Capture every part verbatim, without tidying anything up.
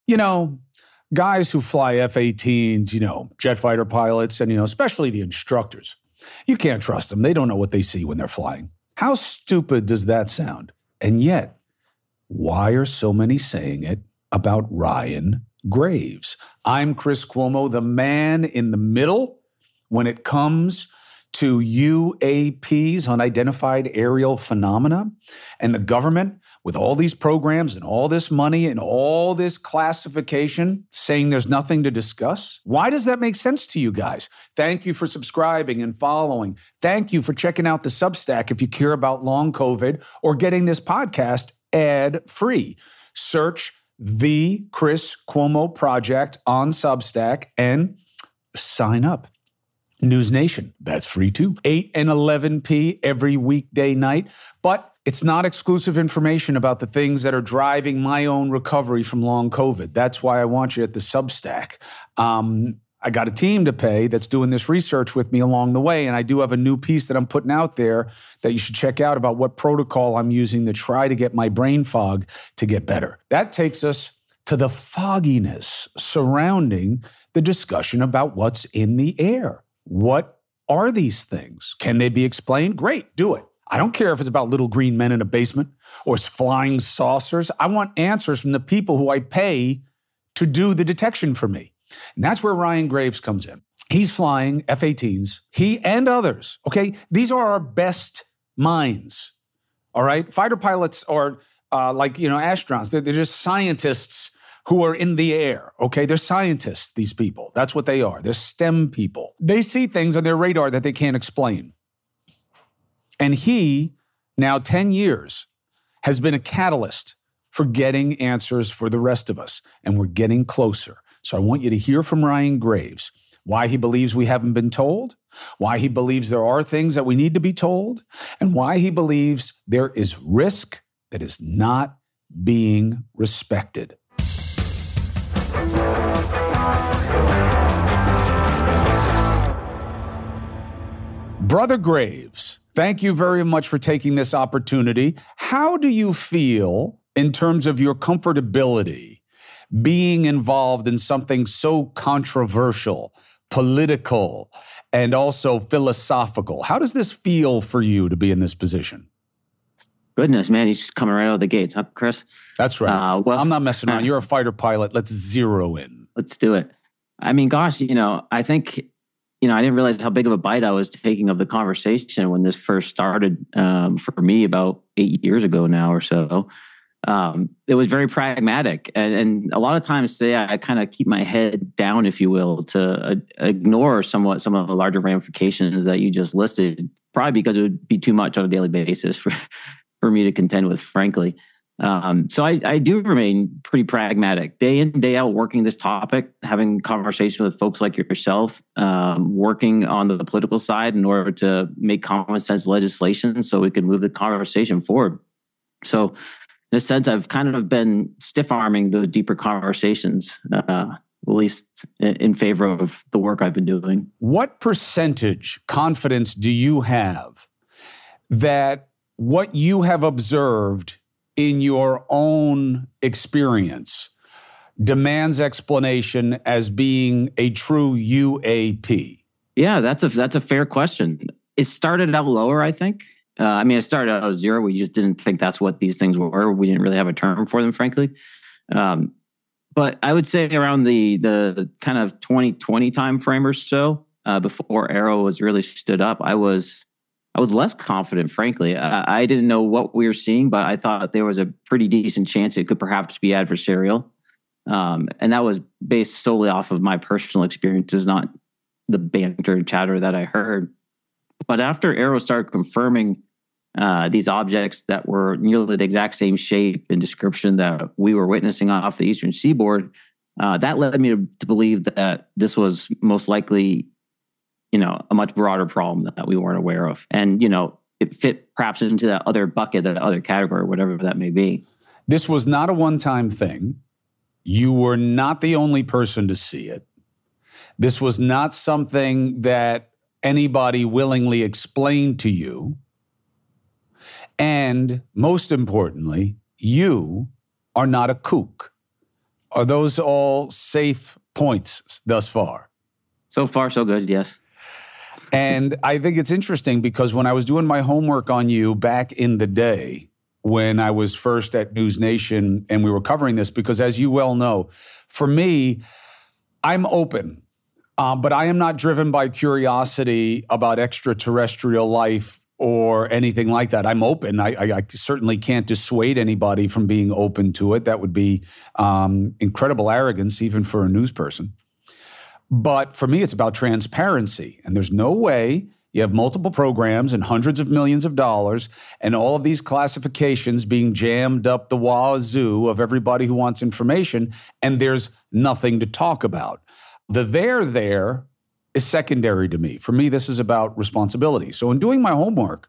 You know, guys who fly F eighteens, you know, jet fighter pilots, and, you know, especially the instructors, you can't trust them. They don't know what they see when they're flying. How stupid does that sound? And yet, why are so many saying it about Ryan Graves? I'm Chris Cuomo, the man in the middle when it comes to U A Ps, unidentified aerial phenomena, and the government with all these programs and all this money and all this classification saying there's nothing to discuss. Why does that make sense to you guys? Thank you for subscribing and following. Thank you for checking out the Substack if you care about long COVID or getting this podcast ad-free. Search The Chris Cuomo Project on Substack and sign up. News Nation, that's free too. eight and eleven p every weekday night. But it's not exclusive information about the things that are driving my own recovery from long COVID. That's why I want you at the Substack. Um, I got a team to pay that's doing this research with me along the way, and I do have a new piece that I'm putting out there that you should check out about what protocol I'm using to try to get my brain fog to get better. That takes us to the fogginess surrounding the discussion about what's in the air. What are these things? Can they be explained? Great, do it. I don't care if it's about little green men in a basement or flying saucers. I want answers from the people who I pay to do the detection for me. And that's where Ryan Graves comes in. He's flying F eighteens, he and others, okay? These are our best minds, all right? Fighter pilots are uh, like, you know, astronauts. They're, they're just scientists who are in the air, okay? They're scientists, these people. That's what they are. They're STEM people. They see things on their radar that they can't explain. And he, now ten years, has been a catalyst for getting answers for the rest of us. And we're getting closer. So I want you to hear from Ryan Graves, why he believes we haven't been told, why he believes there are things that we need to be told, and why he believes there is risk that is not being respected. Brother Graves, thank you very much for taking this opportunity. How do you feel in terms of your comfortability being involved in something so controversial, political, and also philosophical? How does this feel for you to be in this position? Goodness, man, he's just coming right out of the gates, huh, Chris? That's right. Uh, well, I'm not messing around. You're a fighter pilot. Let's zero in. Let's do it. I mean, gosh, you know, I think, you know, I didn't realize how big of a bite I was taking of the conversation when this first started um, for me about eight years ago now or so. Um, it was very pragmatic. And, and a lot of times today, I kind of keep my head down, if you will, to uh, ignore somewhat some of the larger ramifications that you just listed, probably because it would be too much on a daily basis for for me to contend with, frankly. Um, so I, I do remain pretty pragmatic, day in, day out, working this topic, having conversations with folks like yourself, um, working on the, the political side in order to make common sense legislation so we can move the conversation forward. So in a sense, I've kind of been stiff-arming the deeper conversations, uh, at least in favor of the work I've been doing. What percentage confidence do you have that what you have observed in your own experience demands explanation as being a true U A P? Yeah, that's a that's a fair question. It started out lower, I think. Uh, I mean, it started out at zero. We just didn't think that's what these things were. We didn't really have a term for them, frankly. Um, but I would say around the the kind of twenty twenty timeframe or so, uh, before Aero was really stood up, I was I was less confident, frankly. I, I didn't know what we were seeing, but I thought there was a pretty decent chance it could perhaps be adversarial. Um, and that was based solely off of my personal experiences, not the banter and chatter that I heard. But after Aero started confirming uh, these objects that were nearly the exact same shape and description that we were witnessing off the Eastern Seaboard, uh, that led me to, to believe that this was most likely, you know, a much broader problem that we weren't aware of. And, you know, it fit perhaps into that other bucket, that other category, whatever that may be. This was not a one-time thing. You were not the only person to see it. This was not something that anybody willingly explained to you. And most importantly, you are not a kook. Are those all safe points thus far? So far, so good, yes. And I think it's interesting because when I was doing my homework on you back in the day, when I was first at News Nation and we were covering this, because as you well know, for me, I'm open, um, but I am not driven by curiosity about extraterrestrial life or anything like that. I'm open. I, I, I certainly can't dissuade anybody from being open to it. That would be um, incredible arrogance, even for a news person. But for me, it's about transparency. And there's no way you have multiple programs and hundreds of millions of dollars and all of these classifications being jammed up the wazoo of everybody who wants information, and there's nothing to talk about. The there there is secondary to me. For me, this is about responsibility. So in doing my homework,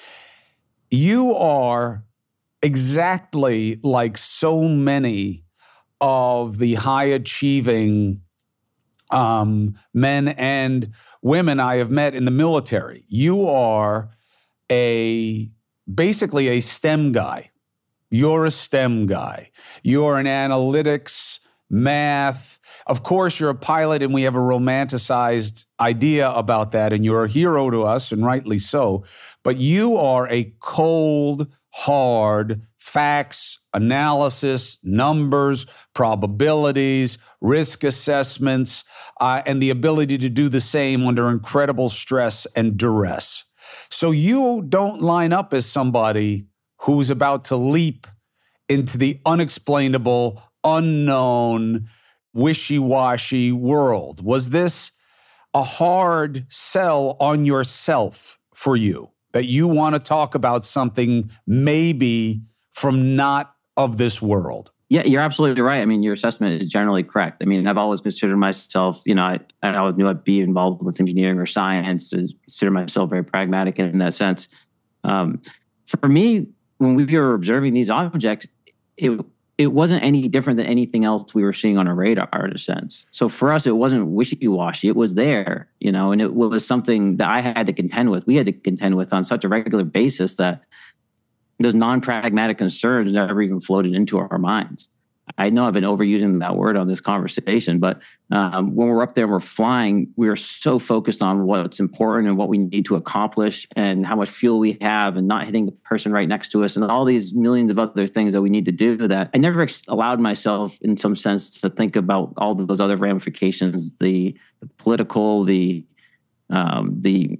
you are exactly like so many of the high-achieving Um, men and women I have met in the military. You are a basically a STEM guy. You're a STEM guy. You're an analytics, math. Of course, you're a pilot, and we have a romanticized idea about that, and you're a hero to us, and rightly so. But you are a cold, hard facts, analysis, numbers, probabilities, risk assessments, uh, and the ability to do the same under incredible stress and duress. So you don't line up as somebody who's about to leap into the unexplainable, unknown, wishy-washy world. Was this a hard sell on yourself for you, that you want to talk about something maybe from not of this world? Yeah, you're absolutely right. I mean, your assessment is generally correct. I mean, I've always considered myself, you know, I, I always knew I'd be involved with engineering or science, to consider myself very pragmatic in that sense. Um, for me, when we were observing these objects, it it wasn't any different than anything else we were seeing on a radar in a sense. So for us, it wasn't wishy-washy. It was there, you know, and it was something that I had to contend with. We had to contend with on such a regular basis that those non-pragmatic concerns never even floated into our minds. I know I've been overusing that word on this conversation, but um, when we're up there and we're flying, we are so focused on what's important and what we need to accomplish and how much fuel we have and not hitting the person right next to us and all these millions of other things that we need to do that I never allowed myself in some sense to think about all of those other ramifications, the, the political, the, um, the,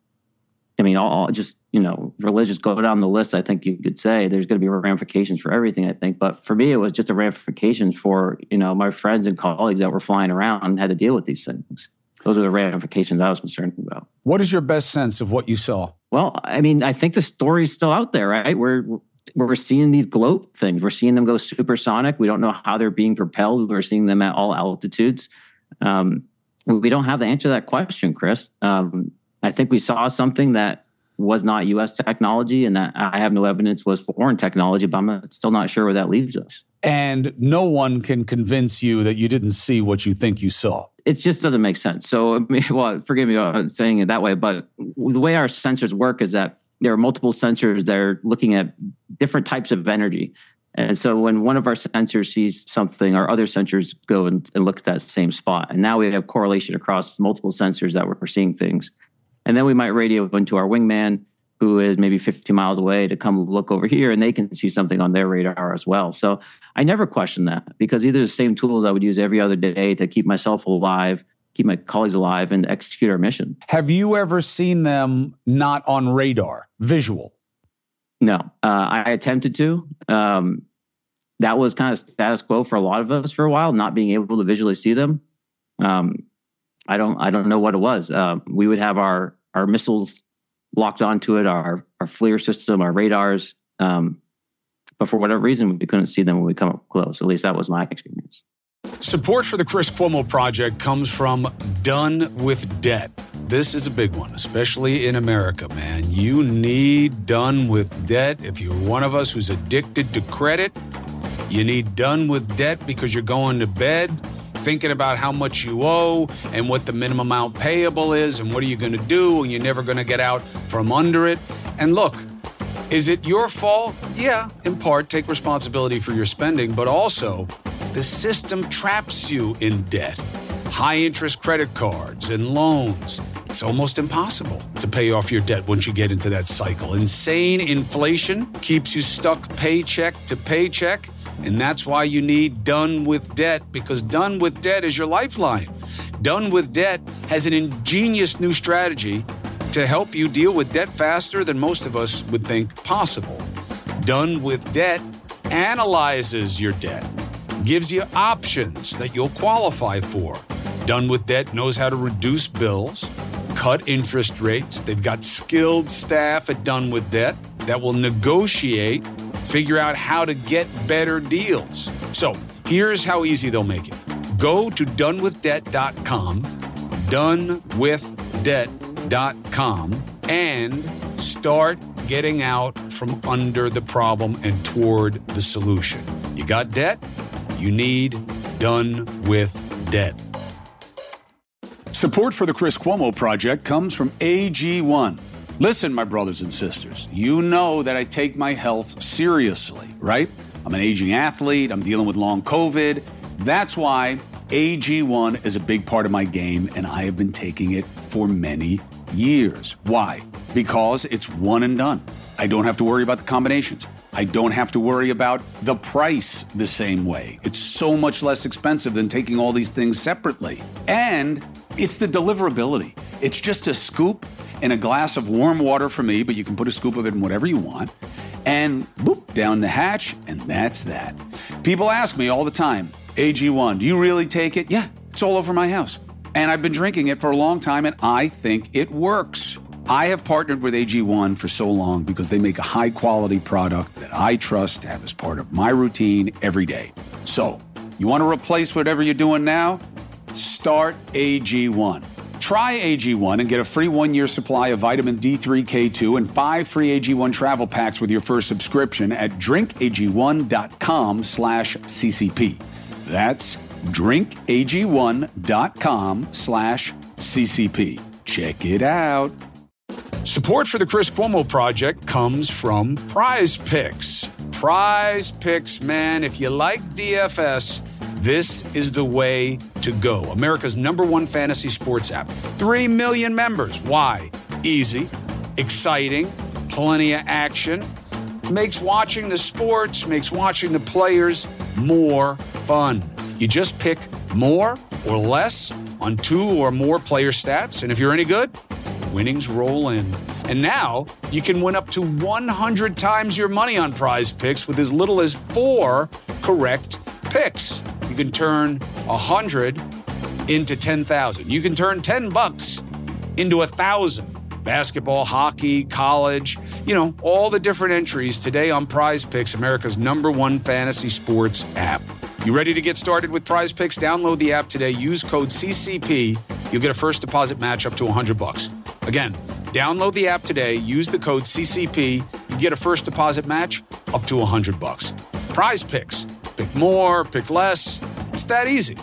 I mean, all, all just, you know, religious, go down the list. I think you could say there's going to be ramifications for everything, I think. But for me, it was just a ramifications for, you know, my friends and colleagues that were flying around and had to deal with these things. Those are the ramifications I was concerned about. What is your best sense of what you saw? Well, I mean, I think the story's still out there, right? We're, we're seeing these gloat things. We're seeing them go supersonic. We don't know how they're being propelled. We're seeing them at all altitudes. Um, we don't have the answer to that question, Chris. Um, I think we saw something that was not U S technology and that I have no evidence was foreign technology, but I'm still not sure where that leaves us. And no one can convince you that you didn't see what you think you saw. It just doesn't make sense. So, well, forgive me for saying it that way, but the way our sensors work is that there are multiple sensors that are looking at different types of energy. And so when one of our sensors sees something, our other sensors go and, and look at that same spot. And now we have correlation across multiple sensors that we're seeing things. And then we might radio into our wingman, who is maybe fifty miles away, to come look over here, and they can see something on their radar as well. So I never question that, because these are the same tools I would use every other day to keep myself alive, keep my colleagues alive, and execute our mission. Have you ever seen them not on radar, visual? No, uh, I attempted to. Um, that was kind of status quo for a lot of us for a while, not being able to visually see them. Um, I don't I don't know what it was. Uh, we would have our our missiles locked onto it, our our FLIR system, our radars. Um, but for whatever reason, we couldn't see them when we come up close. At least that was my experience. Support for the Chris Cuomo Project comes from Done with Debt. This is a big one, especially in America, man. You need Done with Debt. If you're one of us who's addicted to credit, you need Done with Debt because you're going to bed thinking about how much you owe and what the minimum amount payable is and what are you going to do, and you're never going to get out from under it. And look, is it your fault? Yeah, in part, take responsibility for your spending, but also the system traps you in debt. High interest credit cards and loans. It's almost impossible to pay off your debt once you get into that cycle. Insane inflation keeps you stuck paycheck to paycheck. And that's why you need Done With Debt, because Done With Debt is your lifeline. Done With Debt has an ingenious new strategy to help you deal with debt faster than most of us would think possible. Done With Debt analyzes your debt, gives you options that you'll qualify for. Done With Debt knows how to reduce bills, cut interest rates. They've got skilled staff at Done With Debt that will negotiate, figure out how to get better deals. So here's how easy they'll make it. Go to done with debt dot com, done with debt dot com, and start getting out from under the problem and toward the solution. You got debt? You need Done With Debt. Support for the Chris Cuomo Project comes from A G one. Listen, my brothers and sisters, you know that I take my health seriously, right? I'm an aging athlete. I'm dealing with long COVID. That's why A G one is a big part of my game, and I have been taking it for many years. Why? Because it's one and done. I don't have to worry about the combinations. I don't have to worry about the price the same way. It's so much less expensive than taking all these things separately. And it's the deliverability. It's just a scoop in a glass of warm water for me, but you can put a scoop of it in whatever you want. And boop, down the hatch, and that's that. People ask me all the time, A G one, do you really take it? Yeah, it's all over my house. And I've been drinking it for a long time, and I think it works. I have partnered with A G one for so long because they make a high-quality product that I trust to have as part of my routine every day. So, you want to replace whatever you're doing now? Start A G one. Try A G one and get a free one-year supply of vitamin D three K two and five free A G one travel packs with your first subscription at drinkag1.com slash CCP. That's drinkag1.com slash CCP. Check it out. Support for the Chris Cuomo Project comes from Prize Picks. Prize Picks, man, if you like D F S, this is the way to go. America's number one fantasy sports app. Three million members. Why? Easy, exciting, plenty of action. Makes watching the sports, makes watching the players more fun. You just pick more or less on two or more player stats, and if you're any good, winnings roll in. And now you can win up to one hundred times your money on Prize Picks with as little as four correct picks. You can turn one hundred into ten thousand. You can turn ten bucks into one thousand. Basketball, hockey, college, you know, all the different entries today on Prize Picks, America's number one fantasy sports app. You ready to get started with Prize Picks? Download the app today. Use code C C P. You'll get a first deposit match up to one hundred bucks. Again, download the app today. Use the code C C P. You get a first deposit match up to one hundred bucks. Prize Picks. Pick more, pick less. It's that easy.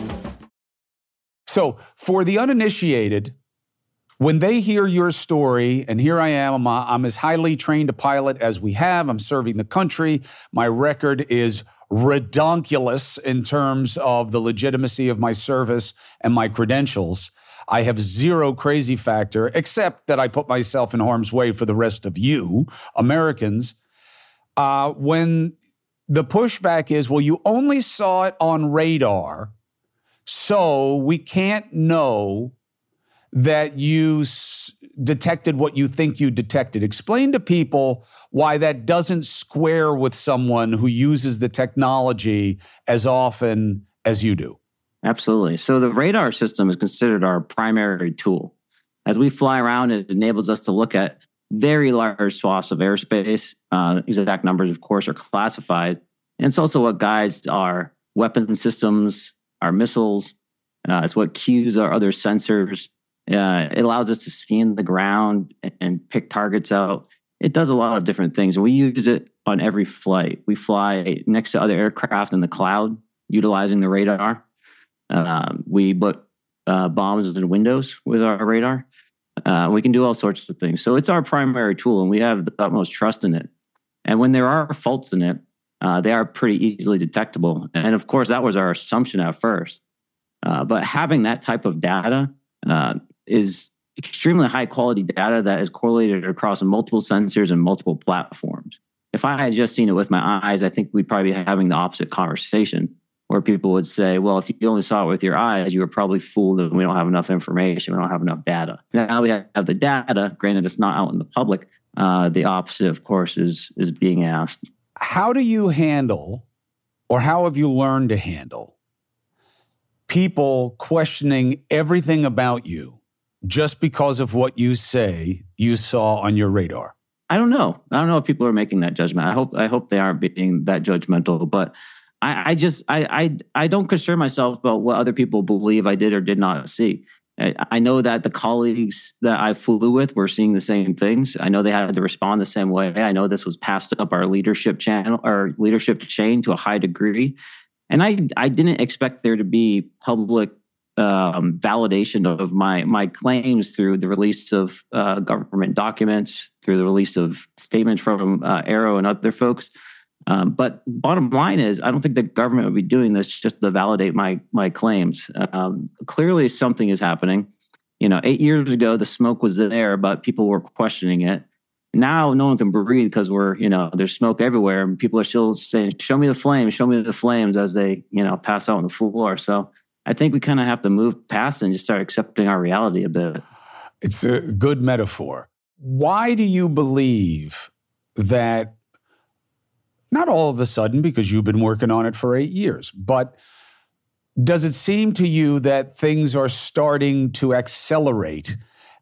So for the uninitiated, when they hear your story, and here I am, I'm, a, I'm as highly trained a pilot as we have. I'm serving the country. My record is redonkulous in terms of the legitimacy of my service and my credentials. I have zero crazy factor, except that I put myself in harm's way for the rest of you, Americans. Uh, when the pushback is, well, you only saw it on radar, so we can't know that you s- detected what you think you detected. Explain to people why that doesn't square with someone who uses the technology as often as you do. Absolutely. So the radar system is considered our primary tool. As we fly around, it enables us to look at very large swaths of airspace. Uh, exact numbers, of course, are classified. And it's also what guides our weapon systems, our missiles. Uh, it's what cues our other sensors. Uh, it allows us to scan the ground and, and pick targets out. It does a lot of different things. And we use it on every flight. We fly next to other aircraft in the cloud, utilizing the radar. Um, we put uh, bombs in windows with our radar. Uh, we can do all sorts of things. So it's our primary tool, and we have the utmost trust in it. And when there are faults in it, uh, they are pretty easily detectable. And of course, that was our assumption at first. Uh, but having that type of data uh, is extremely high quality data that is correlated across multiple sensors and multiple platforms. If I had just seen it with my eyes, I think we'd probably be having the opposite conversation, where people would say, well, if you only saw it with your eyes, you were probably fooled and we don't have enough information. We don't have enough data. Now we have the data. Granted, it's not out in the public. Uh, the opposite, of course, is, is being asked. How do you handle, or how have you learned to handle, people questioning everything about you just because of what you say you saw on your radar? I don't know. I don't know if people are making that judgment. I hope I hope they aren't being that judgmental. But I, I just I, I I don't concern myself about what other people believe I did or did not see. I, I know that the colleagues that I flew with were seeing the same things. I know they had to respond the same way. I know this was passed up our leadership channel or leadership chain to a high degree. And I I didn't expect there to be public Um, validation of my my claims through the release of uh, government documents, through the release of statements from uh, Arrow and other folks. Um, but bottom line is, I don't think the government would be doing this just to validate my my claims. Um, clearly, something is happening. You know, eight years ago, the smoke was there, but people were questioning it. Now, no one can breathe because we're, you know, there's smoke everywhere, and people are still saying, "Show me the flames, show me the flames," as they, you know, pass out on the floor. So I think we kind of have to move past and just start accepting our reality a bit. It's a good metaphor. Why do you believe that, not all of a sudden, because you've been working on it for eight years, but does it seem to you that things are starting to accelerate?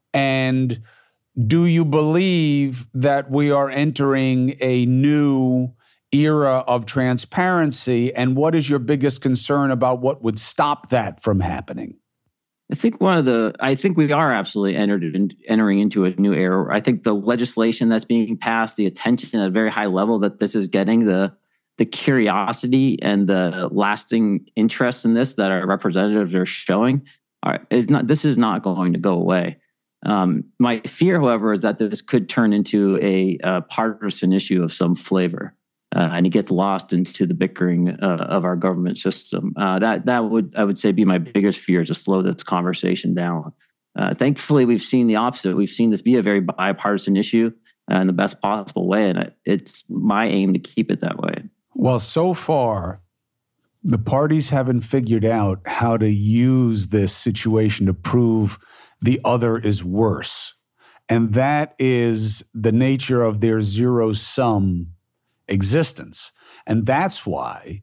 And do you believe that we are entering a new era of transparency, and what is your biggest concern about what would stop that from happening? I think one of the, I think we are absolutely entered in, entering into a new era. I think the legislation that's being passed, the attention at a very high level that this is getting, the the curiosity and the lasting interest in this that our representatives are showing, are, is not. This is not going to go away. Um, my fear, however, is that this could turn into a, a partisan issue of some flavor. Uh, and it gets lost into the bickering uh, of our government system. Uh, that that would, I would say, be my biggest fear, to slow this conversation down. Uh, thankfully, we've seen the opposite. We've seen this be a very bipartisan issue uh, in the best possible way, and it's my aim to keep it that way. Well, so far, the parties haven't figured out how to use this situation to prove the other is worse. And that is the nature of their zero-sum existence. And that's why,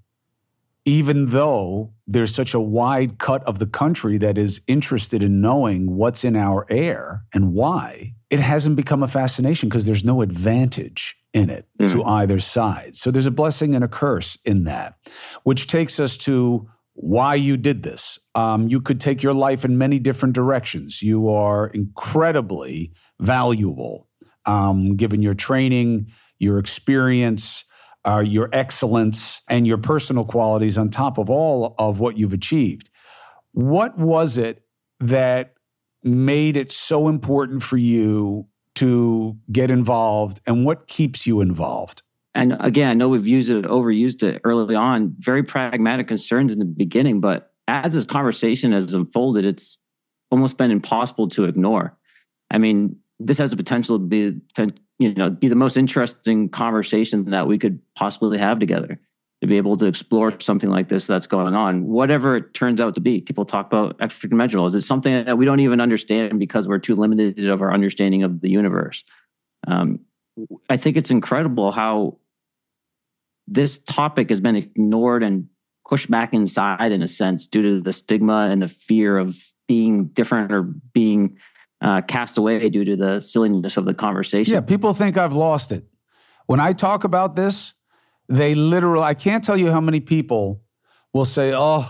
even though there's such a wide cut of the country that is interested in knowing what's in our air and why, it hasn't become a fascination because there's no advantage in it mm. to either side. So there's a blessing and a curse in that, which takes us to why you did this. Um, you could take your life in many different directions. You are incredibly valuable, um, given your training, your experience, uh, your excellence, and your personal qualities on top of all of what you've achieved. What was it that made it so important for you to get involved, and what keeps you involved? And again, I know we've used it, overused it early on, very pragmatic concerns in the beginning, but as this conversation has unfolded, it's almost been impossible to ignore. I mean, this has the potential to be, you know, be the most interesting conversation that we could possibly have together, to be able to explore something like this that's going on, whatever it turns out to be. People talk about extra-dimensional. Is it something that we don't even understand because we're too limited of our understanding of the universe? Um, I think it's incredible how this topic has been ignored and pushed back inside, in a sense, due to the stigma and the fear of being different or being uh, cast away due to the silliness of the conversation. Yeah, people think I've lost it. When I talk about this, they literally, I can't tell you how many people will say, oh,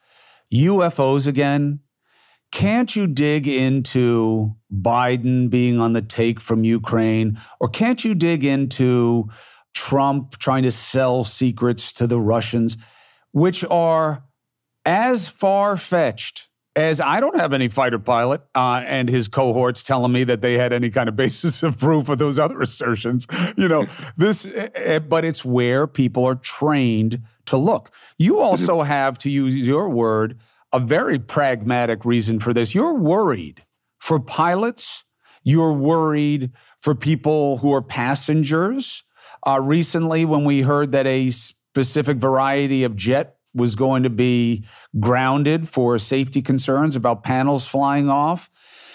U F Os again? Can't you dig into Biden being on the take from Ukraine? Or can't you dig into Trump trying to sell secrets to the Russians, which are as far-fetched as I don't have any fighter pilot uh, and his cohorts telling me that they had any kind of basis of proof of those other assertions. You know, this, uh, but it's where people are trained to look. You also have, to use your word, a very pragmatic reason for this. You're worried for pilots. You're worried for people who are passengers. Uh, recently, when we heard that a specific variety of jet was going to be grounded for safety concerns about panels flying off,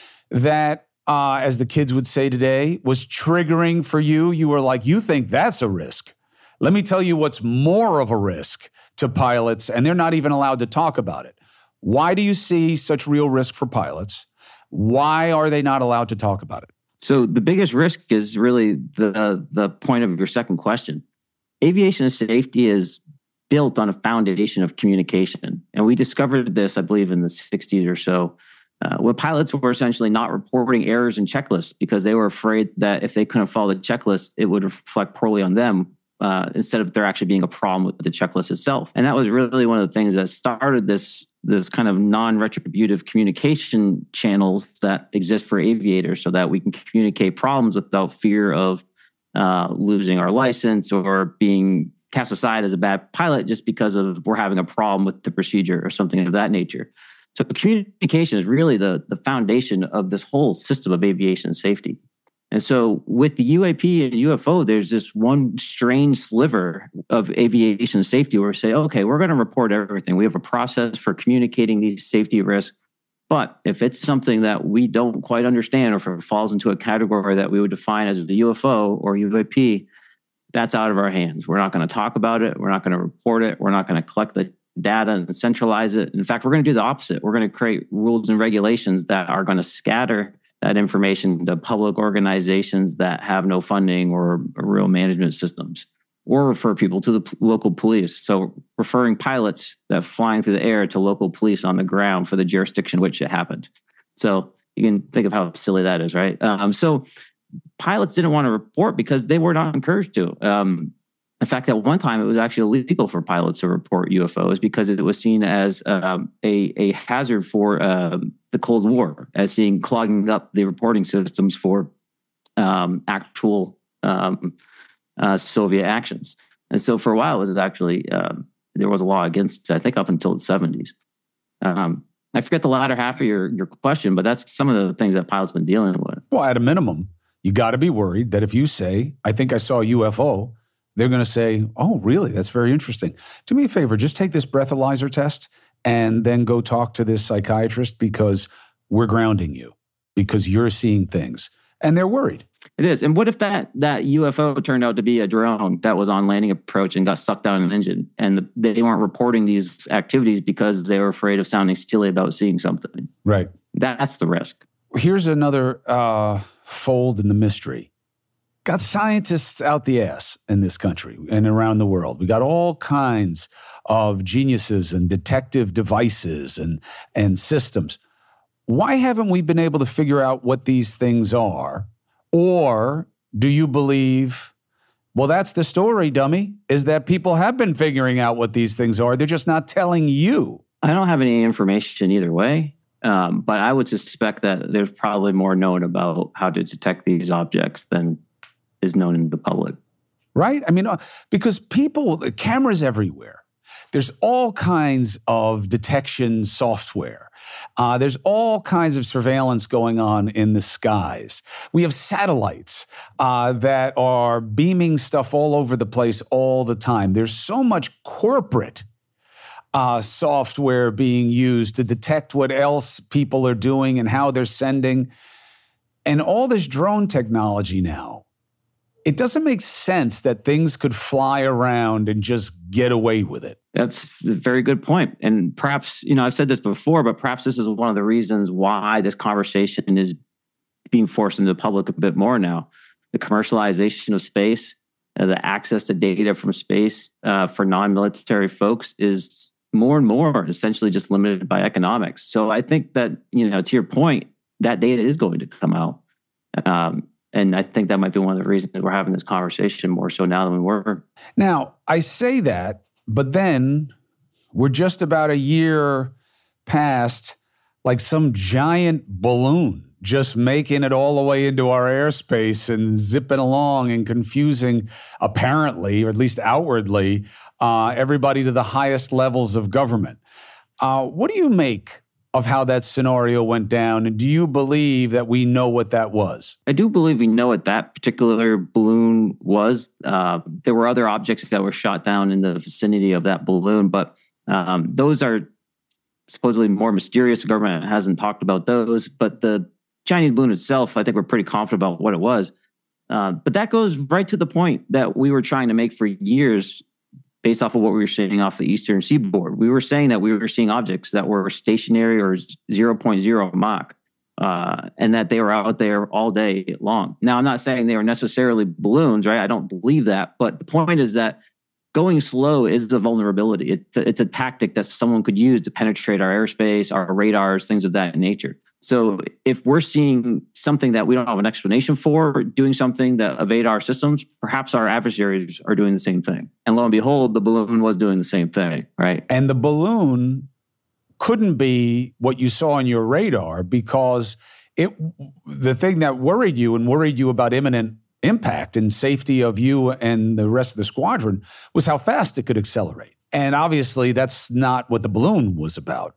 that, uh, as the kids would say today, was triggering for you. You were like, you think that's a risk. Let me tell you what's more of a risk to pilots, and they're not even allowed to talk about it. Why do you see such real risk for pilots? Why are they not allowed to talk about it? So the biggest risk is really the the point of your second question. Aviation safety is built on a foundation of communication. And we discovered this, I believe, in the sixties or so, uh, when pilots were essentially not reporting errors in checklists because they were afraid that if they couldn't follow the checklist, it would reflect poorly on them, uh, instead of there actually being a problem with the checklist itself. And that was really one of the things that started this this kind of non-retributive communication channels that exist for aviators so that we can communicate problems without fear of uh, losing our license or being cast aside as a bad pilot just because of we're having a problem with the procedure or something of that nature. So communication is really the, the foundation of this whole system of aviation safety. And so with the U A P and U F O, there's this one strange sliver of aviation safety where we say, okay, we're going to report everything. We have a process for communicating these safety risks. But if it's something that we don't quite understand, or if it falls into a category that we would define as the U F O or U A P, that's out of our hands. We're not going to talk about it. We're not going to report it. We're not going to collect the data and centralize it. In fact, we're going to do the opposite. We're going to create rules and regulations that are going to scatter that information to public organizations that have no funding or real management systems, or refer people to the p- local police. So referring pilots that flying through the air to local police on the ground for the jurisdiction which it happened. So you can think of how silly that is, right? Um, so pilots didn't want to report because they were not encouraged to. Um, in fact, at one time, it was actually illegal for pilots to report U F Os because it was seen as um, a, a hazard for uh, the Cold War, as seeing clogging up the reporting systems for um, actual um, uh, Soviet actions. And so for a while, it was actually, um, there was a law against it, I think up until the seventies. Um, I forget the latter half of your, your question, but that's some of the things that pilots have been dealing with. Well, at a minimum, you got to be worried that if you say, I think I saw a U F O, they're going to say, oh, really? That's very interesting. Do me a favor, just take this breathalyzer test and then go talk to this psychiatrist because we're grounding you because you're seeing things. And they're worried. It is. And what if that that U F O turned out to be a drone that was on landing approach and got sucked down an engine, and the, they weren't reporting these activities because they were afraid of sounding silly about seeing something? Right. That's the risk. Here's another uh, fold in the mystery. Got scientists out the ass in this country and around the world. We got all kinds of geniuses and detective devices and, and systems. Why haven't we been able to figure out what these things are? Or do you believe, well, that's the story, dummy, is that people have been figuring out what these things are. They're just not telling you. I don't have any information either way, um, but I would suspect that there's probably more known about how to detect these objects than is known in the public. Right? I mean, because people, cameras everywhere. There's all kinds of detection software. Uh, there's all kinds of surveillance going on in the skies. We have satellites uh, that are beaming stuff all over the place all the time. There's so much corporate uh, software being used to detect what else people are doing and how they're sending. And all this drone technology now. It doesn't make sense that things could fly around and just get away with it. That's a very good point. And perhaps, you know, I've said this before, but perhaps this is one of the reasons why this conversation is being forced into the public a bit more now. The commercialization of space, uh, the access to data from space uh, for non-military folks is more and more essentially just limited by economics. So I think that, you know, to your point, that data is going to come out. Um, And I think that might be one of the reasons we're having this conversation more so now than we were. Now, I say that, but then we're just about a year past like some giant balloon just making it all the way into our airspace and zipping along and confusing, apparently, or at least outwardly, uh, everybody to the highest levels of government. Uh, what do you make of how that scenario went down? And do you believe that we know what that was? I do believe we know what that particular balloon was. Uh, there were other objects that were shot down in the vicinity of that balloon, but um, those are supposedly more mysterious. The government hasn't talked about those, but the Chinese balloon itself, I think we're pretty confident about what it was. Uh, but that goes right to the point that we were trying to make for years based off of what we were seeing off the eastern seaboard. We were saying that we were seeing objects that were stationary or zero point zero Mach, uh, and that they were out there all day long. Now, I'm not saying they were necessarily balloons, right? I don't believe that. But the point is that going slow is a vulnerability. It's a, it's a tactic that someone could use to penetrate our airspace, our radars, things of that nature. So if we're seeing something that we don't have an explanation for, doing something that evade our systems, perhaps our adversaries are doing the same thing. And lo and behold, the balloon was doing the same thing, right? And the balloon couldn't be what you saw on your radar because it the thing that worried you and worried you about imminent impact and safety of you and the rest of the squadron was how fast it could accelerate. And obviously, that's not what the balloon was about.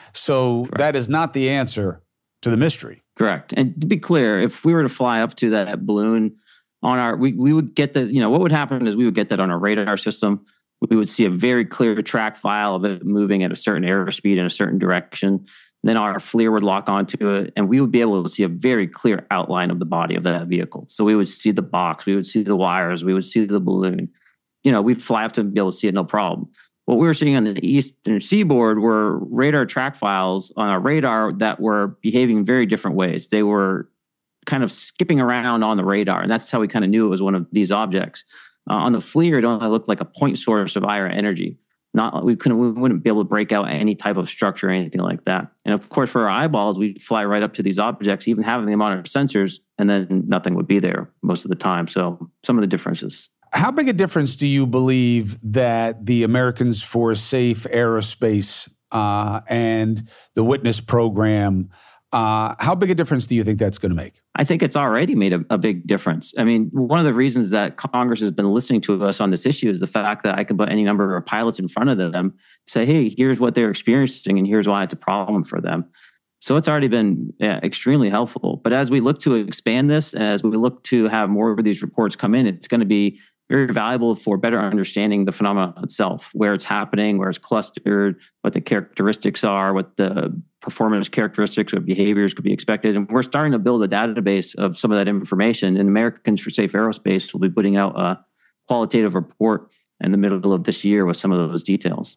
So Correct. That is not the answer to the mystery. Correct. And to be clear, if we were to fly up to that balloon on our, we, we would get the, you know, what would happen is we would get that on our radar system. We would see a very clear track file of it moving at a certain airspeed in a certain direction. Then our FLIR would lock onto it, and we would be able to see a very clear outline of the body of that vehicle. So we would see the box, we would see the wires, we would see the balloon. You know, we'd fly up to be able to see it, no problem. What we were seeing on the eastern seaboard were radar track files on our radar that were behaving in very different ways. They were kind of skipping around on the radar, and that's how we kind of knew it was one of these objects. Uh, on the FLIR, it only looked like a point source of I R energy. Not we couldn't we wouldn't be able to break out any type of structure or anything like that. And of course, for our eyeballs, we fly right up to these objects, even having them on our sensors, and then nothing would be there most of the time. So some of the differences. How big a difference do you believe that the Americans for Safe Aerospace uh, and the Witness program, uh, how big a difference do you think that's going to make? I think it's already made a, a big difference. I mean, one of the reasons that Congress has been listening to us on this issue is the fact that I can put any number of pilots in front of them, say, hey, here's what they're experiencing and here's why it's a problem for them. So it's already been yeah, extremely helpful. But as we look to expand this, as we look to have more of these reports come in, it's going to be very valuable for better understanding the phenomenon itself, where it's happening, where it's clustered, what the characteristics are, what the performance characteristics or behaviors could be expected. And we're starting to build a database of some of that information. And Americans for Safe Aerospace will be putting out a qualitative report in the middle of this year with some of those details.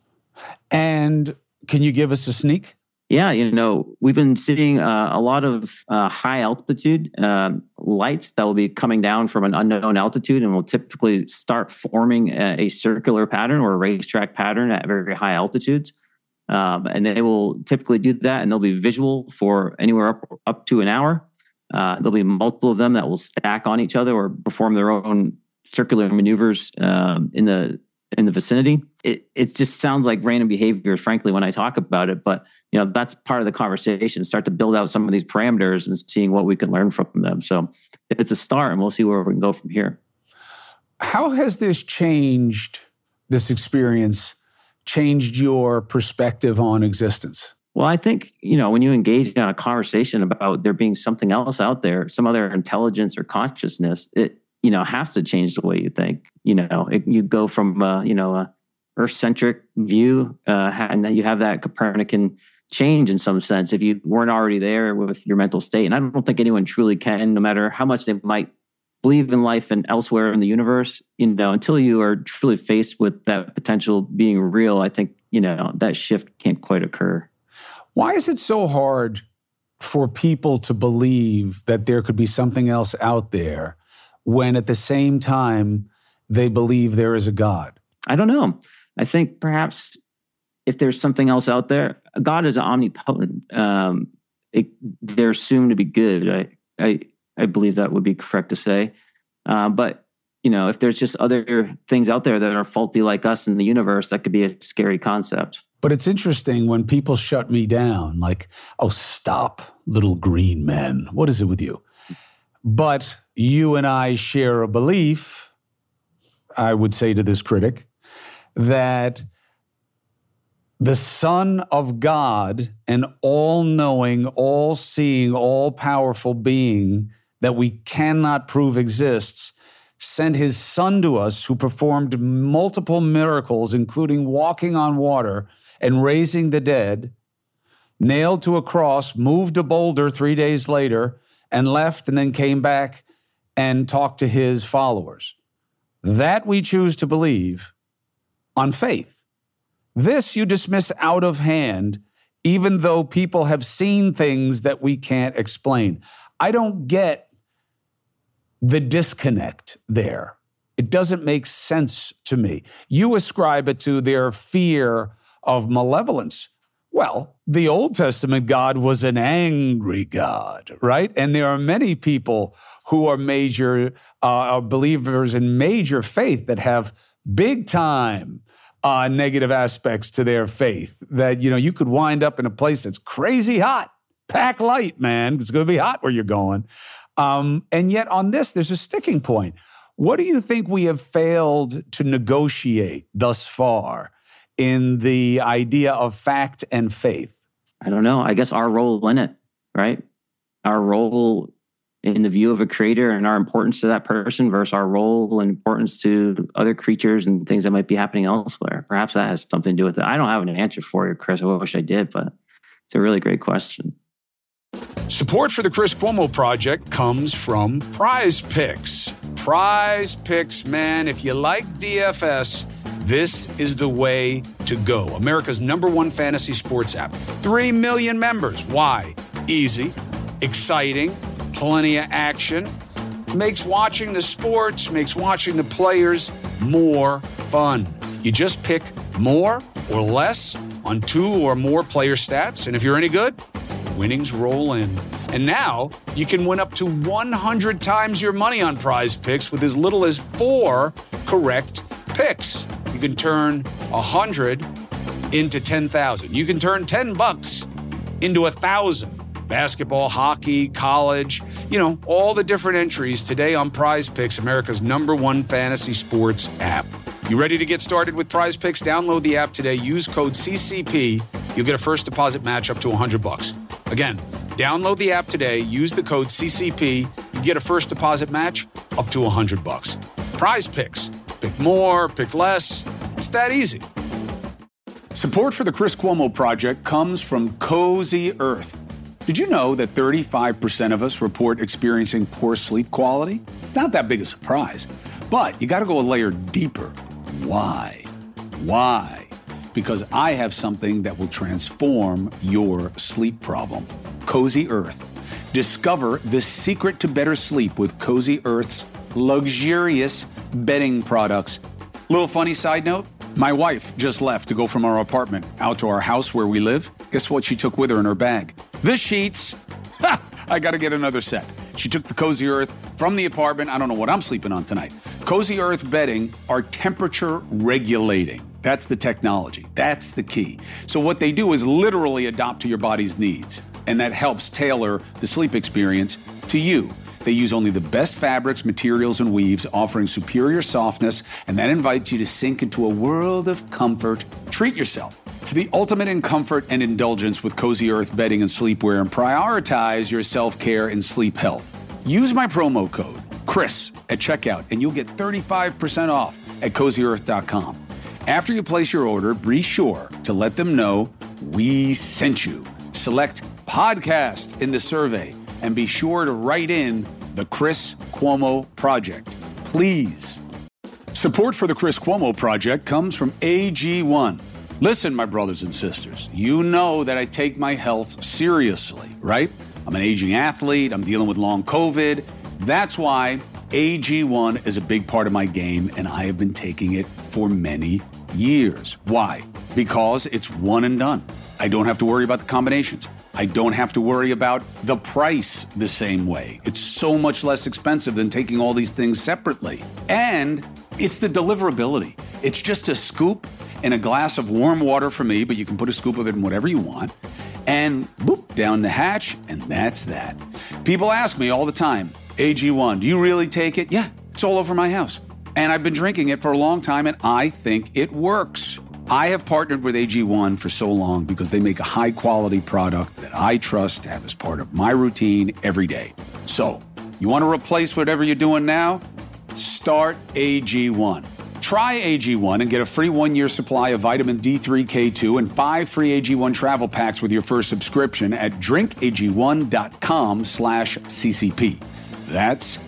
And can you give us a sneak? Yeah, you know, we've been seeing uh, a lot of uh, high altitude uh, lights that will be coming down from an unknown altitude and will typically start forming a, a circular pattern or a racetrack pattern at very, very high altitudes. Um, and they will typically do that, and they'll be visual for anywhere up, up to an hour. Uh, there'll be multiple of them that will stack on each other or perform their own circular maneuvers um, in the in the vicinity. It it just sounds like random behavior, frankly, when I talk about it. But you know, that's part of the conversation. Start to build out some of these parameters and seeing what we can learn from them. So it's a start, and we'll see where we can go from here. How has this changed, this experience, changed your perspective on existence? Well, I think, you know, when you engage in a conversation about there being something else out there, some other intelligence or consciousness, it, you know, has to change the way you think. You know, it, you go from, uh, you know, a Earth-centric view, uh, and then you have that Copernican change in some sense if you weren't already there with your mental state. And I don't think anyone truly can, no matter how much they might believe in life and elsewhere in the universe, you know, until you are truly faced with that potential being real, I think, you know, that shift can't quite occur. Why is it so hard for people to believe that there could be something else out there when at the same time they believe there is a God? I don't know. I think perhaps if there's something else out there, God is omnipotent. Um, it, they're assumed to be good. I, I, I believe that would be correct to say. Uh, but, you know, if there's just other things out there that are faulty like us in the universe, that could be a scary concept. But it's interesting when people shut me down, like, oh, stop, little green men. What is it with you? But you and I share a belief, I would say to this critic, that the Son of God, an all-knowing, all-seeing, all-powerful being that we cannot prove exists, sent his Son to us who performed multiple miracles, including walking on water and raising the dead, nailed to a cross, moved a boulder three days later, and left and then came back and talked to his followers. That we choose to believe on faith. This you dismiss out of hand, even though people have seen things that we can't explain. I don't get the disconnect there. It doesn't make sense to me. You ascribe it to their fear of malevolence. Well, the Old Testament God was an angry God, right? And there are many people who are major uh, believers in major faith that have big time uh, negative aspects to their faith that, you know, you could wind up in a place that's crazy hot. Pack light, man. It's going to be hot where you're going. Um, and yet on this, there's a sticking point. What do you think we have failed to negotiate thus far in the idea of fact and faith? I don't know. I guess our role in it, right? Our role in the view of a creator and our importance to that person versus our role and importance to other creatures and things that might be happening elsewhere. Perhaps that has something to do with it. I don't have an answer for you, Chris. I wish I did, but it's a really great question. Support for the Chris Cuomo Project comes from Prize Picks. Prize Picks, man, if you like D F S, this is the way to go. America's number one fantasy sports app. Three million members. Why? Easy, exciting, plenty of action. Makes watching the sports, makes watching the players more fun. You just pick more or less on two or more player stats, and if you're any good, winnings roll in. And now you can win up to one hundred times your money on Prize Picks with as little as four correct picks. You can turn one hundred into ten thousand. You can turn ten bucks into one thousand. Basketball, hockey, college, you know, all the different entries today on Prize Picks, America's number one fantasy sports app. You ready to get started with Prize Picks? Download the app today. Use code C C P. You'll get a first deposit match up to one hundred bucks. Again, download the app today. Use the code C C P. You get a first deposit match up to one hundred bucks. Prize Picks. Pick more, pick less. It's that easy. Support for the Chris Cuomo Project comes from Cozy Earth. Did you know that thirty-five percent of us report experiencing poor sleep quality? It's not that big a surprise, but you got to go a layer deeper. Why? Why? Because I have something that will transform your sleep problem. Cozy Earth. Discover the secret to better sleep with Cozy Earth's luxurious bedding products. Little funny side note, my wife just left to go from our apartment out to our house where we live. Guess what she took with her in her bag? The sheets. Ha! I got to get another set. She took the Cozy Earth from the apartment. I don't know what I'm sleeping on tonight. Cozy Earth bedding are temperature regulating. That's the technology. That's the key. So what they do is literally adapt to your body's needs, and that helps tailor the sleep experience to you. They use only the best fabrics, materials, and weaves, offering superior softness, and that invites you to sink into a world of comfort. Treat yourself to the ultimate in comfort and indulgence with Cozy Earth bedding and sleepwear, and prioritize your self-care and sleep health. Use my promo code, Chris, at checkout, and you'll get thirty-five percent off at cozy earth dot com. After you place your order, be sure to let them know we sent you. Select podcast in the survey, and be sure to write in the Chris Cuomo Project. Please. Support for the Chris Cuomo Project comes from A G one. Listen, my brothers and sisters, you know that I take my health seriously, right? I'm an aging athlete. I'm dealing with long COVID. That's why A G one is a big part of my game, and I have been taking it for many years. Why? Because it's one and done. I don't have to worry about the combinations. I don't have to worry about the price the same way. It's so much less expensive than taking all these things separately. And it's the deliverability. It's just a scoop, in a glass of warm water for me, but you can put a scoop of it in whatever you want. And boop, down the hatch, and that's that. People ask me all the time, A G one, do you really take it? Yeah, it's all over my house. And I've been drinking it for a long time, and I think it works. I have partnered with A G one for so long because they make a high-quality product that I trust to have as part of my routine every day. So, you want to replace whatever you're doing now? Start A G one. Try A G one and get a free one-year supply of vitamin D three K two and five free A G one travel packs with your first subscription at drinkag1.com slash CCP. That's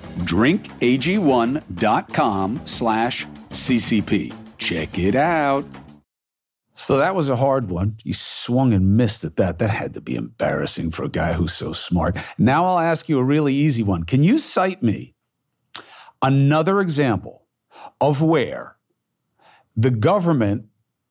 drinkag1.com slash CCP. Check it out. So that was a hard one. You swung and missed at that. That had to be embarrassing for a guy who's so smart. Now I'll ask you a really easy one. Can you cite me another example of where the government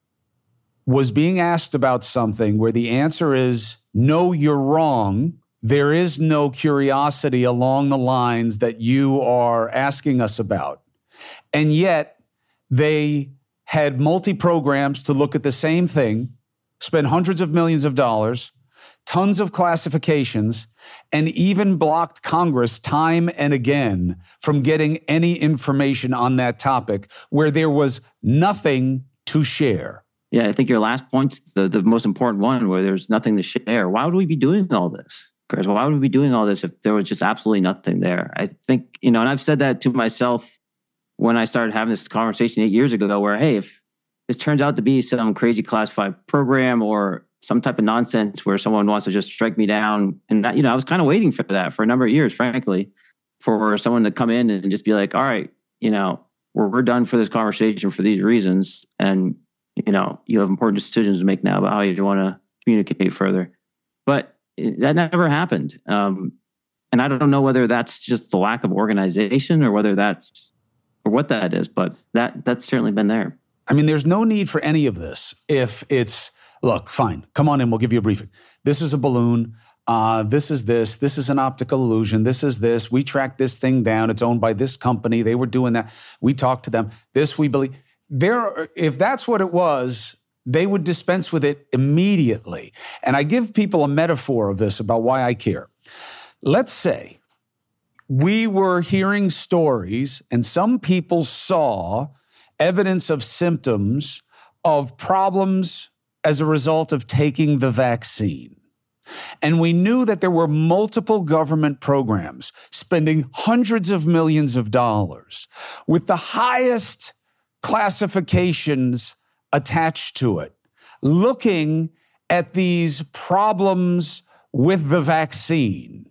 was being asked about something where the answer is, no, you're wrong. There is no curiosity along the lines that you are asking us about. And yet they had multi-programs to look at the same thing, spent hundreds of millions of dollars, tons of classifications, and even blocked Congress time and again from getting any information on that topic where there was nothing to share. Yeah, I think your last point's the, the most important one, where there's nothing to share. Why would we be doing all this? Chris, why would we be doing all this if there was just absolutely nothing there? I think, you know, and I've said that to myself when I started having this conversation eight years ago, where, hey, if this turns out to be some crazy classified program or some type of nonsense where someone wants to just strike me down, and that, you know, I was kind of waiting for that for a number of years, frankly, for someone to come in and just be like, all right, you know, we're, we're done for this conversation for these reasons. And, you know, you have important decisions to make now about how you want to communicate further. But that never happened. Um, and I don't know whether that's just the lack of organization or whether that's, or what that is, but that that's certainly been there. I mean, there's no need for any of this if it's, look, fine, come on in, we'll give you a briefing. This is a balloon. Uh, this is this. This is an optical illusion. This is this. We tracked this thing down. It's owned by this company. They were doing that. We talked to them. This we believe. There, if that's what it was, they would dispense with it immediately. And I give people a metaphor of this about why I care. Let's say we were hearing stories and some people saw evidence of symptoms of problems as a result of taking the vaccine. And we knew that there were multiple government programs spending hundreds of millions of dollars with the highest classifications attached to it, looking at these problems with the vaccine.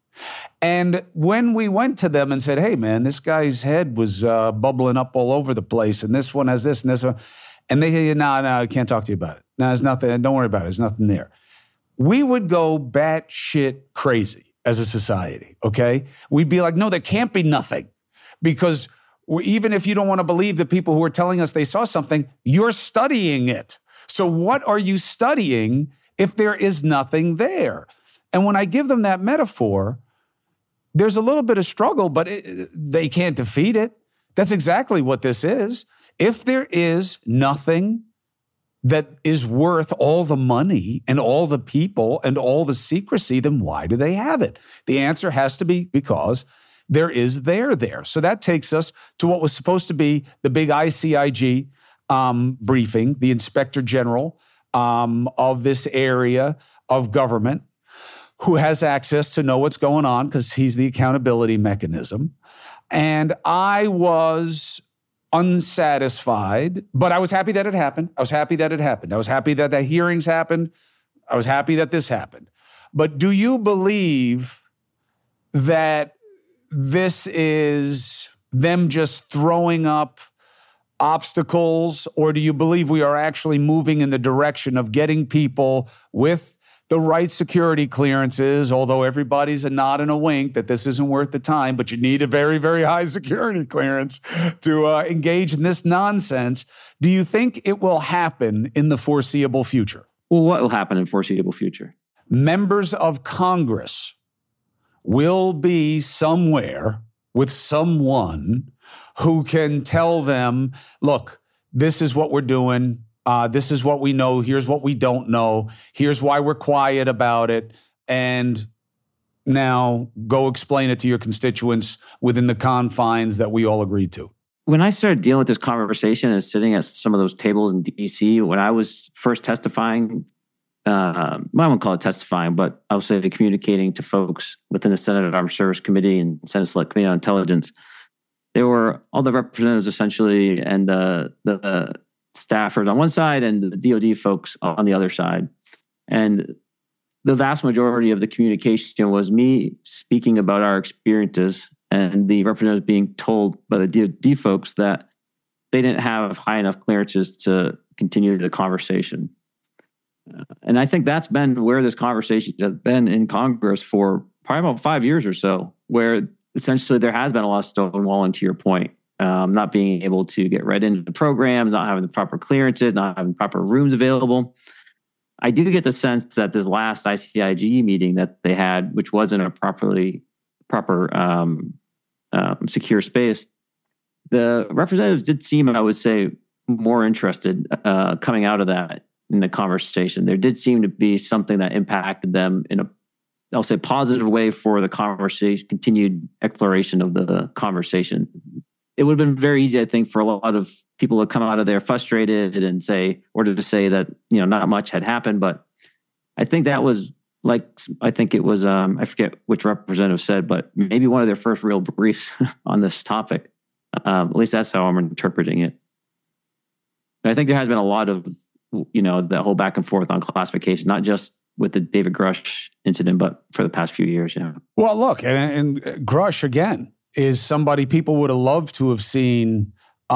And when we went to them and said, hey, man, this guy's head was uh, bubbling up all over the place, and this one has this and this one, and they say, no, no, I can't talk to you about it. No, there's nothing. Don't worry about it. There's nothing there. We would go batshit crazy as a society, okay? We'd be like, no, there can't be nothing. Because we're, even if you don't want to believe the people who are telling us they saw something, you're studying it. So what are you studying if there is nothing there? And when I give them that metaphor, there's a little bit of struggle, but it, they can't defeat it. That's exactly what this is. If there is nothing that is worth all the money and all the people and all the secrecy, then why do they have it? The answer has to be because there is there there. So that takes us to what was supposed to be the big I C I G um, briefing, the Inspector General um, of this area of government, who has access to know what's going on because he's the accountability mechanism. And I was unsatisfied, but I was happy that it happened. I was happy that it happened. I was happy that the hearings happened. I was happy that this happened. But do you believe that this is them just throwing up obstacles, or do you believe we are actually moving in the direction of getting people with the right security clearances, although everybody's a nod and a wink that this isn't worth the time, but you need a very, very high security clearance to uh, engage in this nonsense. Do you think it will happen in the foreseeable future? Well, what will happen in foreseeable future? Members of Congress will be somewhere with someone who can tell them, look, this is what we're doing. Uh, this is what we know. Here's what we don't know. Here's why we're quiet about it. And now go explain it to your constituents within the confines that we all agreed to. When I started dealing with this conversation and sitting at some of those tables in D C, when I was first testifying, uh, well, I won't call it testifying, but I'll say communicating to folks within the Senate Armed Services Committee and Senate Select Committee on Intelligence, there were all the representatives essentially and the, the staffers on one side and the D O D folks on the other side. And the vast majority of the communication was me speaking about our experiences and the representatives being told by the D O D folks that they didn't have high enough clearances to continue the conversation. Uh, and I think that's been where this conversation has been in Congress for probably about five years or so, where essentially there has been a lot of stonewalling, to your point, um, not being able to get right into the programs, not having the proper clearances, not having proper rooms available. I do get the sense that this last I C I G meeting that they had, which wasn't a properly proper um, um, secure space, the representatives did seem, I would say, more interested uh, coming out of that in the conversation. There did seem to be something that impacted them in a, I'll say, positive way for the conversation, continued exploration of the conversation. It would have been very easy, I think, for a lot of people to come out of there frustrated and say, or to say that, you know, not much had happened. But I think that was like, I think it was, um, I forget which representative said, but maybe one of their first real briefs on this topic. Um, at least that's how I'm interpreting it. But I think there has been a lot of, you know, the whole back and forth on classification, not just with the David Grush incident, but for the past few years. Yeah. Well, look, and, and Grush, again, is somebody people would have loved to have seen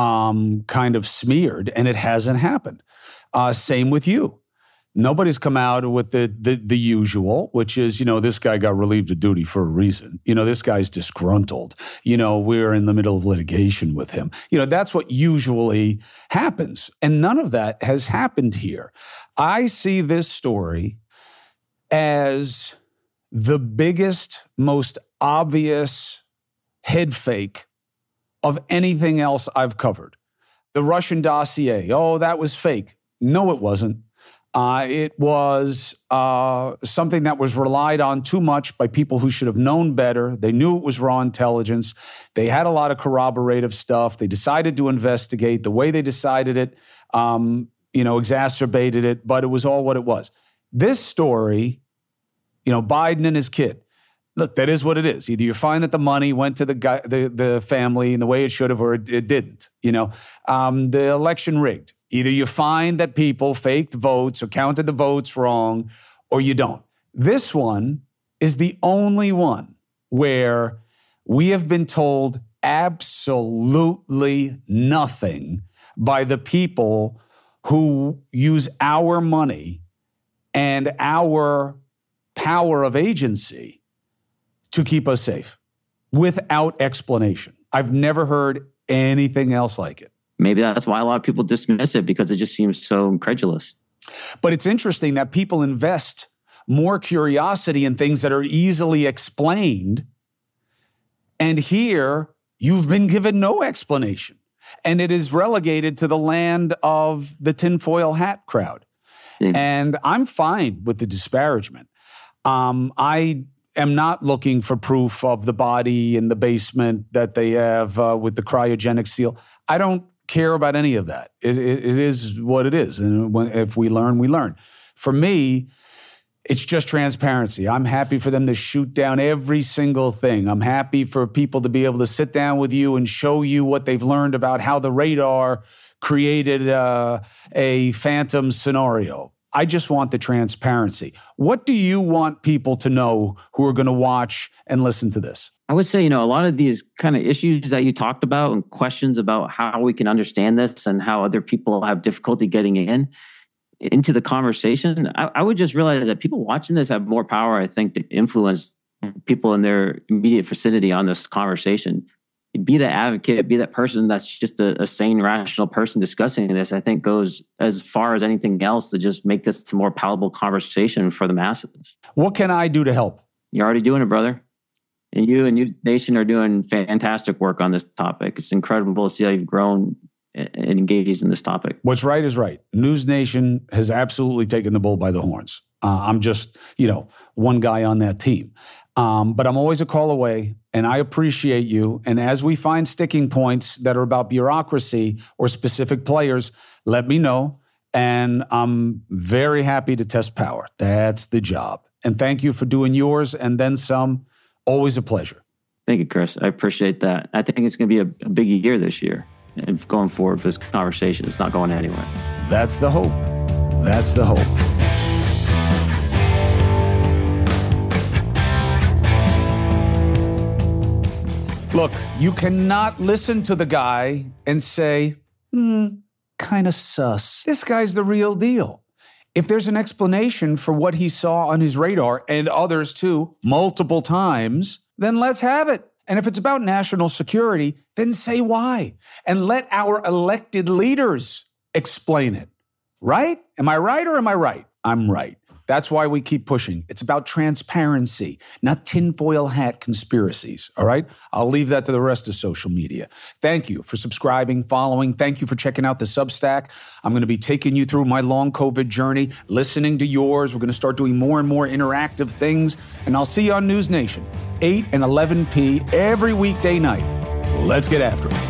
um, kind of smeared, and it hasn't happened. Uh, same with you. Nobody's come out with the, the the usual, which is, you know, this guy got relieved of duty for a reason. You know, this guy's disgruntled. You know, we're in the middle of litigation with him. You know, that's what usually happens. And none of that has happened here. I see this story as the biggest, most obvious head fake of anything else I've covered. The Russian dossier, oh, that was fake. No, it wasn't. Uh, it was uh, something that was relied on too much by people who should have known better. They knew it was raw intelligence. They had a lot of corroborative stuff. They decided to investigate. The way they decided it, um, you know, exacerbated it, but it was all what it was. This story, you know, Biden and his kid, look, that is what it is. Either you find that the money went to the guy, the, the family in the way it should have, or it, it didn't. You know, um, the election rigged. Either you find that people faked votes or counted the votes wrong, or you don't. This one is the only one where we have been told absolutely nothing by the people who use our money and our power of agency to keep us safe without explanation. I've never heard anything else like it. Maybe that's why a lot of people dismiss it, because it just seems so incredulous. But it's interesting that people invest more curiosity in things that are easily explained. And here, you've been given no explanation. And it is relegated to the land of the tinfoil hat crowd. Yeah. And I'm fine with the disparagement. Um, I am not looking for proof of the body in the basement that they have uh, with the cryogenic seal. I don't care about any of that. It, it, it is what it is. And when, if we learn, we learn. For me, it's just transparency. I'm happy for them to shoot down every single thing. I'm happy for people to be able to sit down with you and show you what they've learned about how the radar created uh, a phantom scenario. I just want the transparency. What do you want people to know who are going to watch and listen to this? I would say, you know, a lot of these kind of issues that you talked about and questions about how we can understand this and how other people have difficulty getting in into the conversation, I, I would just realize that people watching this have more power, I think, to influence people in their immediate vicinity on this conversation. Be that advocate, be that person that's just a, a sane, rational person discussing this, I think goes as far as anything else to just make this a more palatable conversation for the masses. What can I do to help? You're already doing it, brother. And you and Youth Nation are doing fantastic work on this topic. It's incredible to see how you've grown and engaged in this topic. What's right is right. News Nation has absolutely taken the bull by the horns. Uh, I'm just, you know, one guy on that team. Um, but I'm always a call away, and I appreciate you. And as we find sticking points that are about bureaucracy or specific players, let me know. And I'm very happy to test power. That's the job. And thank you for doing yours and then some. Always a pleasure. Thank you, Chris. I appreciate that. I think it's going to be a, a big year this year. And going forward for this conversation, it's not going anywhere. That's the hope. That's the hope. Look, you cannot listen to the guy and say, hmm, kind of sus. This guy's the real deal. If there's an explanation for what he saw on his radar, and others too, multiple times, then let's have it. And if it's about national security, then say why. And let our elected leaders explain it. Right? Am I right or am I right? I'm right. That's why we keep pushing. It's about transparency, not tinfoil hat conspiracies, all right? I'll leave that to the rest of social media. Thank you for subscribing, following. Thank you for checking out the Substack. I'm going to be taking you through my long COVID journey, listening to yours. We're going to start doing more and more interactive things. And I'll see you on News Nation, eight and eleven p every weekday night. Let's get after it.